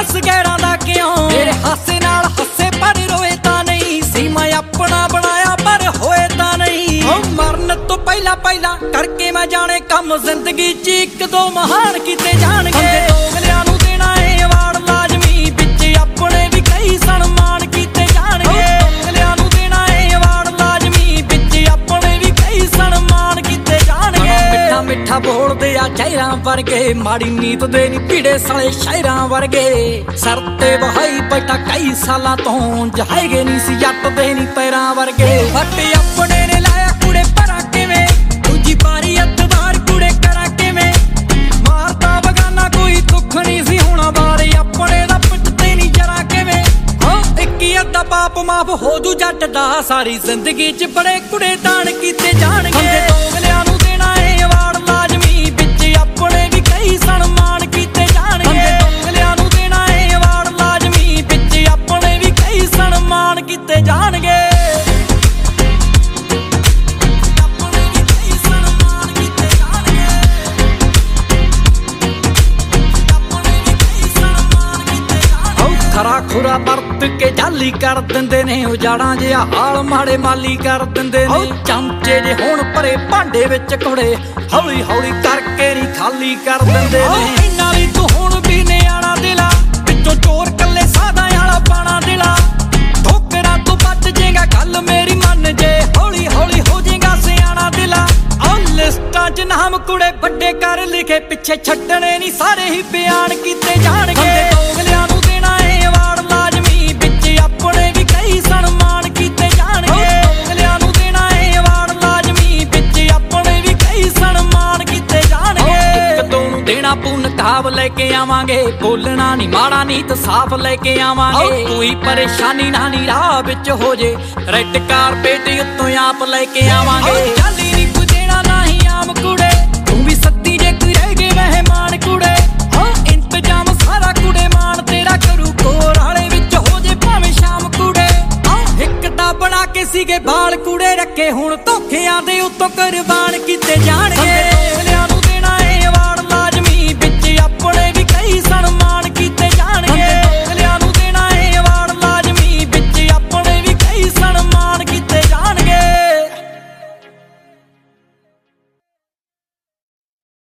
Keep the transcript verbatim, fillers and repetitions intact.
दस गैरां दा क्यों तेरे हासे नाल हसे पर रोए तां नहीं सी मैं अपना बनाया पर होए तां नहीं ओ मरन तो पहला पहला करके मैं जाने कम जिंदगी च एक दो महान कीते जाणगे दोगलियां नूं देना ए अवार्ड लाजमी विच अपने भी कई सन्मान कीते जाणगे दोगलियां नूं देना ए अवार्ड लाजमी विच अपने भी कई सन्मान कीते जाणगे मिठा मिठा बोलदे आ चेहरा वर्गे माड़ी नीत दे नी पीड़े साले शायरां वर्गे सर ते बहाई बैठा कई सालां तो जहाएगे नी सी जट दे नी पैरां वर्गे हट अपने ने लाया कुड़े परा किवें दूजी पारी अतवार कुड़े करा किवें मारदा बगाना कोई दुख नहीं सी होना बारे अपने दा पिटते नी जरा किवें हो इक ही अद्धा पाप माफ हो जू जट दा सारी जिंदगी च बड़े कुड़े दान कीते जाणगे दोगलियां नूं देना ए अवार्ड लाजमी विच अपने भी कई सन्मान कीते जाणगे दोगलियां नूं देना ए अवार्ड लाजमी विच अपने भी कई सन्मान कीते जाणगे खरा खुरा परत के जाली कर दिंदे ने उजाड़ा जिहा हाल माड़े माली कर दिंदे ने चमचे जे होण भरे भांडे विच कुड़े हौली हौली करके नी खाली कर दिंदे ने इन्ना वी तू हुण भी निआणा दिला विचों चोर कल्ले सादा आला पाना दिला ठोकरां तों बच जेगा गल मेरी मन जे हौली हौली हो जेगा सियाणा दिला ओ लिस्टां च नाम कुड़े वड्डे कर लिखे पिछे छड्डणे नी सारे ही बयान कीते जाणगे दोगलियां नूं देना ए अवार्ड लाजमी विच अपने भी कई सन्मान कीते जाणगे दोगलियां नूं देना ए अवार्ड लाजमी विच अपने भी कई सन्मान कीते जाणगे इक दो नूं देना पून काब लेके आवांगे बोलना नी माड़ा नीत साफ लेके आवांगे कोई परेशानी ना नी राह विच हो जे रेड कारपेट उत्तों आप लेके आवांगे